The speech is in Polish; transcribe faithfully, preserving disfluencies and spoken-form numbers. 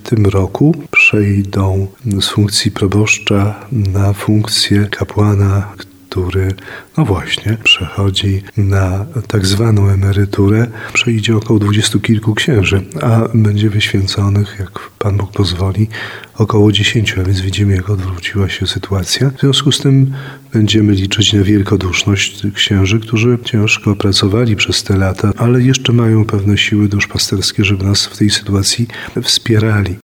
tym roku przejdą z funkcji proboszcza na funkcję kapłana, który, no właśnie, przechodzi na tak zwaną emeryturę. Przejdzie około dwudziestu kilku księży, a będzie wyświęconych, jak Pan Bóg pozwoli, około dziesięciu, a więc widzimy, jak odwróciła się sytuacja. W związku z tym będziemy liczyć na wielkoduszność tych księży, którzy ciężko pracowali przez te lata, ale jeszcze mają pewne siły duszpasterskie, żeby nas w tej sytuacji wspierali.